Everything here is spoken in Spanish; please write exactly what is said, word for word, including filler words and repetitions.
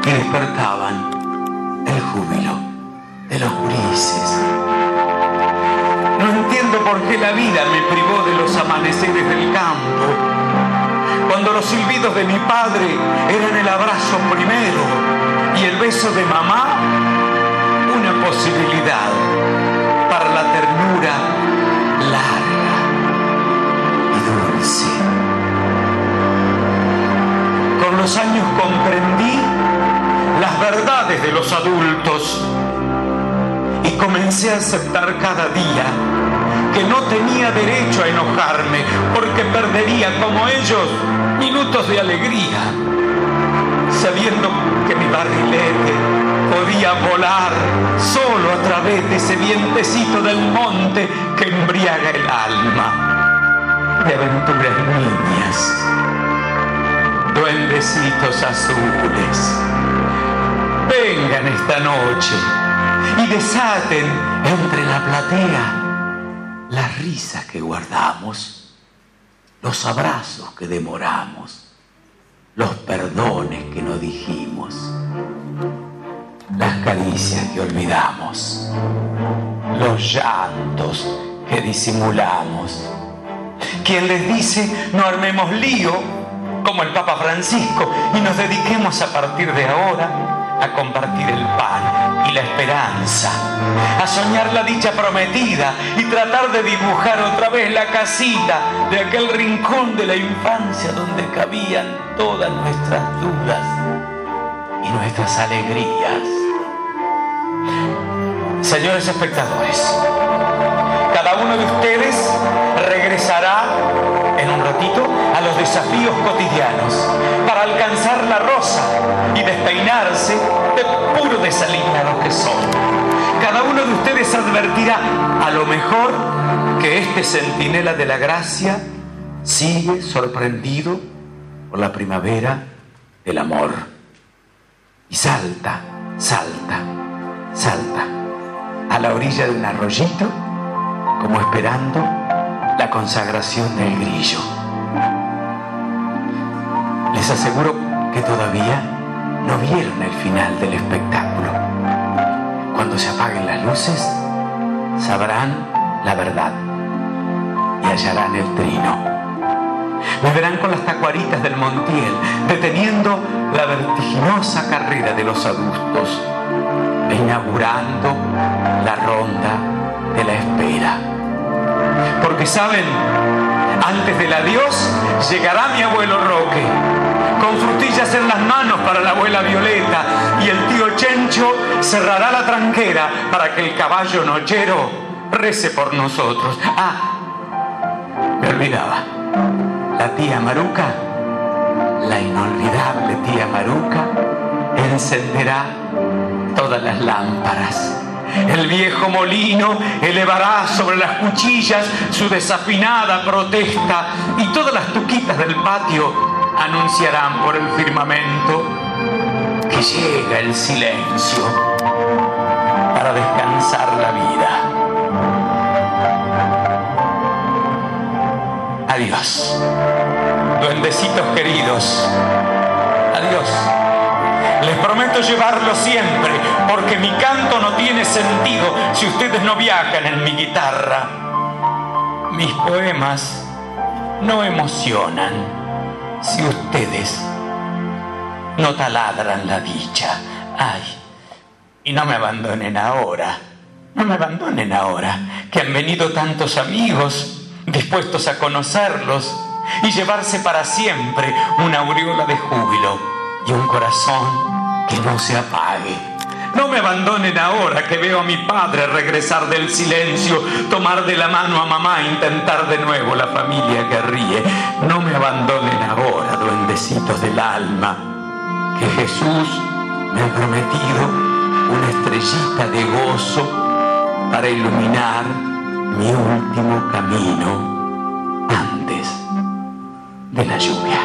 y despertaban el júbilo de los grises. No entiendo por qué la vida me privó de los amaneceres del campo, cuando los silbidos de mi padre eran el abrazo primero y el beso de mamá una posibilidad para la ternura larga y dulce. Con los años comprendí las verdades de los adultos y comencé a aceptar cada día que no tenía derecho a enojarme porque perdería como ellos minutos de alegría, sabiendo que mi barrilete podía volar solo a través de ese vientecito del monte que embriaga el alma de aventuras niñas, duendecitos azules. Vengan esta noche y desaten entre la platea las risas que guardamos, los abrazos que demoramos, los perdones que no dijimos, las caricias que olvidamos, los llantos que disimulamos. Quien les dice no armemos lío, como el Papa Francisco, y nos dediquemos a partir de ahora a compartir el pan y la esperanza, a soñar la dicha prometida y tratar de dibujar otra vez la casita de aquel rincón de la infancia donde cabían todas nuestras dudas y nuestras alegrías. Señores espectadores, cada uno de ustedes regresará en un ratito a los desafíos cotidianos para alcanzar la rosa y despeinarse de puro desaliñados que son. Cada uno de ustedes advertirá a lo mejor que este centinela de la gracia sigue sorprendido por la primavera del amor y salta, salta, salta a la orilla de un arroyito como esperando la consagración del grillo. Les aseguro que todavía no vieron el final del espectáculo. Cuando se apaguen las luces, sabrán la verdad y hallarán el trino. Me verán con las tacuaritas del Montiel, deteniendo la vertiginosa carrera de los adultos e inaugurando la ronda de la espera. Porque saben, antes del adiós llegará mi abuelo Roque, con frutillas en las manos para la abuela Violeta, y el tío Chencho cerrará la tranquera para que el caballo nochero rece por nosotros. Ah, me olvidaba, la tía Maruca, la inolvidable tía Maruca, encenderá todas las lámparas. El viejo molino elevará sobre las cuchillas su desafinada protesta y todas las tuquitas del patio anunciarán por el firmamento que llega el silencio para descansar la vida. Adiós, duendecitos queridos. Adiós. Les prometo llevarlo siempre, porque mi canto no tiene sentido si ustedes no viajan en mi guitarra. Mis poemas no emocionan si ustedes no taladran la dicha. Ay, y no me abandonen ahora, no me abandonen ahora, que han venido tantos amigos dispuestos a conocerlos y llevarse para siempre una aureola de júbilo y un corazón que no se apague. No me abandonen ahora que veo a mi padre regresar del silencio, tomar de la mano a mamá e intentar de nuevo la familia que ríe. No me abandonen ahora, duendecitos del alma, que Jesús me ha prometido una estrellita de gozo para iluminar mi último camino antes de la lluvia.